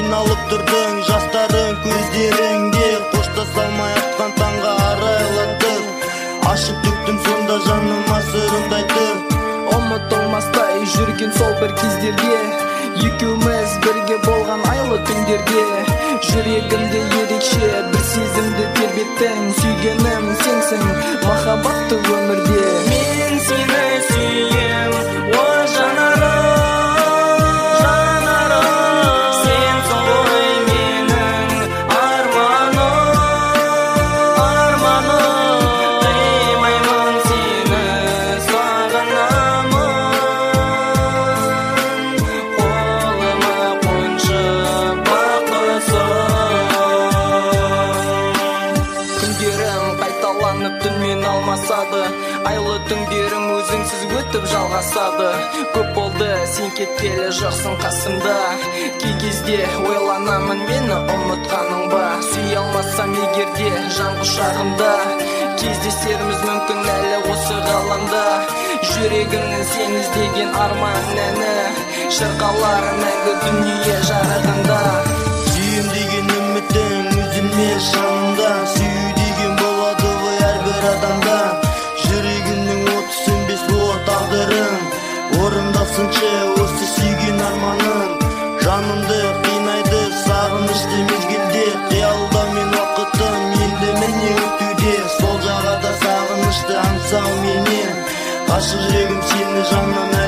алып тұрдың жастарың көздеріңде, қоштаса алмай атқан таңға арайлаттық. Ашып төктім сонда жаныма сырымды айтып. Ұмытылмастай жүрген сол бір кездерде, екеуміз бірге болған айлы түндерде. Жүрегімде ерекше бір сезімді тербеттің, сүйгенім сенсің махаббатты өмірде. Мен сені сүйем, о жанарым, сенсің ғой менің арманым. Қимаймын сені сағынамын, қолыма қоншы бақытсың. Күндерім қайталанып түнмен алмасады, айлы түндерім өзіңсіз өтіп жалғасады. Көп болды сен кеткелі жоқсың қасымда, кей кезде ойланамын мені ұмытқаның ба. Сүйе алмасам егерде жан құшағымда, кездесеріміз мүмкін әлі осы ғаламда. Жүрегімнің сен іздеген арман әні шырқалар мәңгі дүние жарығында. Сүйем деген үмітің үзілмес жанымда, сүю деген болады ғой әрбір адамда. Жүрегімнің оты сөнбес от тағдырым, орындалсыншы осы сүйген арманым. Жанымды қинайды сағынышты мезгілде, қиялда мен уақытым енді міне өтуде. Сол жағада сағынышты аңсау менен, ғашық жүрегім сені жаным